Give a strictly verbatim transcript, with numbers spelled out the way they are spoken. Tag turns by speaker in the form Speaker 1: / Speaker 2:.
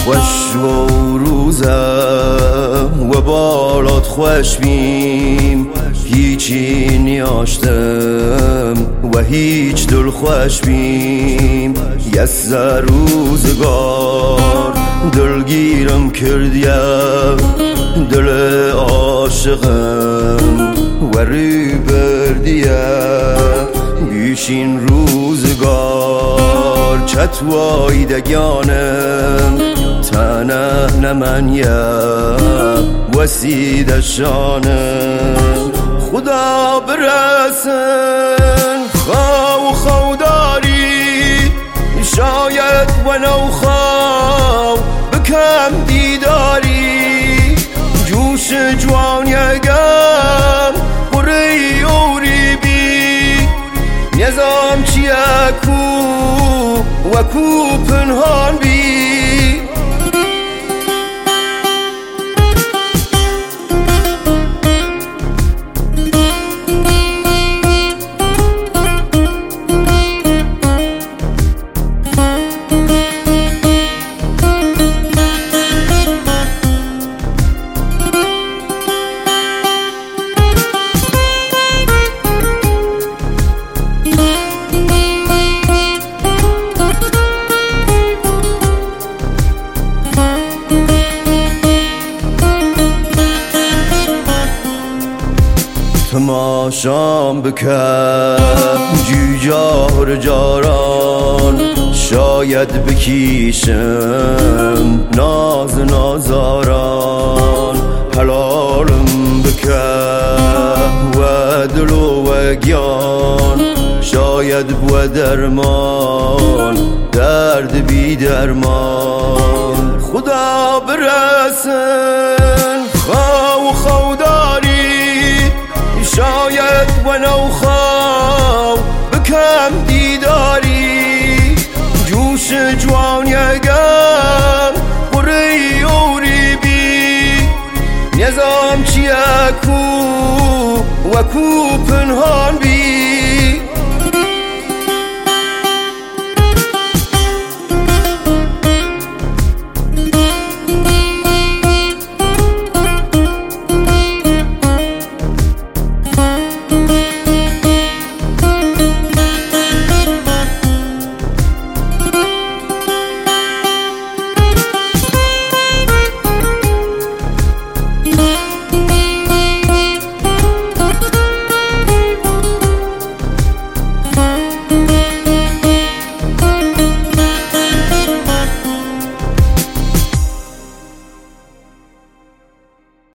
Speaker 1: خوش و روزم و بالات خوش بیم، هیچی نیاشتم و هیچ دل خوش بیم. یز روزگار دلگیرم کردیم، دل عاشقم و ری بردیم. بیشین روزگار چتوای دگانم، تنه نمنیم وسید شانم. خدا برسن خواو خوداری، شاید و نو خواو بکم دیداری. جوش جوان یگم قری اوری بی، نظام چیه کو و کو پنهان بی. تماشام بکن جوجار جاران، شاید بکیشم ناز نازاران. حلالم بکن و دل و گیان، شاید بو درمان درد بی درمان. خدا برسن خواو خوداری، شاید و نو خواو بکم دیداری. جوش جوان یگم